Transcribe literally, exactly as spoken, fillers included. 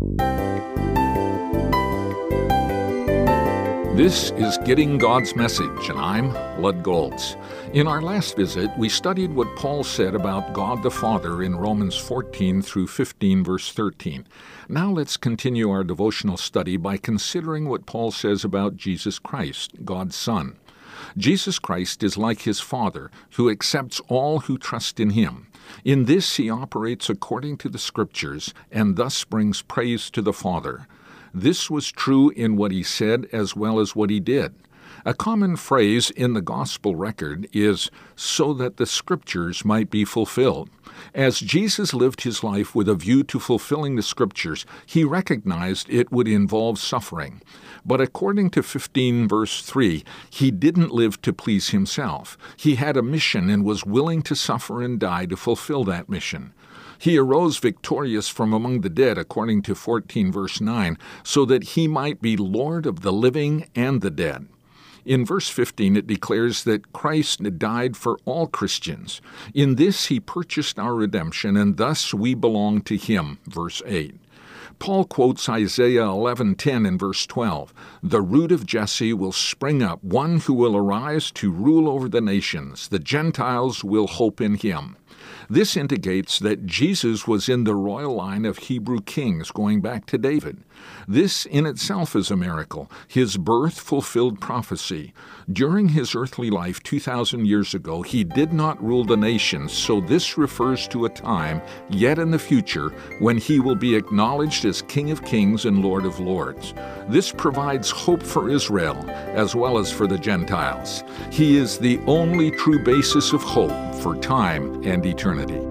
This is Getting God's Message, and I'm Lud Golds. In our last visit, we studied what Paul said about God the Father in Romans fourteen through fifteen, verse thirteen. Now let's continue our devotional study by considering what Paul says about Jesus Christ, God's Son. Jesus Christ is like his Father, who accepts all who trust in him. In this he operates according to the Scriptures, and thus brings praise to the Father. This was true in what he said as well as what he did. A common phrase in the gospel record is, so that the Scriptures might be fulfilled. As Jesus lived his life with a view to fulfilling the Scriptures, he recognized it would involve suffering. But according to fifteen verse three, he didn't live to please himself. He had a mission and was willing to suffer and die to fulfill that mission. He arose victorious from among the dead, according to fourteen verse nine, so that he might be Lord of the living and the dead. In verse fifteen, it declares that Christ died for all Christians. In this he purchased our redemption, and thus we belong to him, verse eight. Paul quotes Isaiah eleven ten in verse twelve. The root of Jesse will spring up, one who will arise to rule over the nations. The Gentiles will hope in him. This indicates that Jesus was in the royal line of Hebrew kings going back to David. This in itself is a miracle. His birth fulfilled prophecy. During his earthly life two thousand years ago, he did not rule the nations, so this refers to a time yet in the future when he will be acknowledged as King of Kings and Lord of Lords. This provides hope for Israel as well as for the Gentiles. He is the only true basis of hope for time and eternity.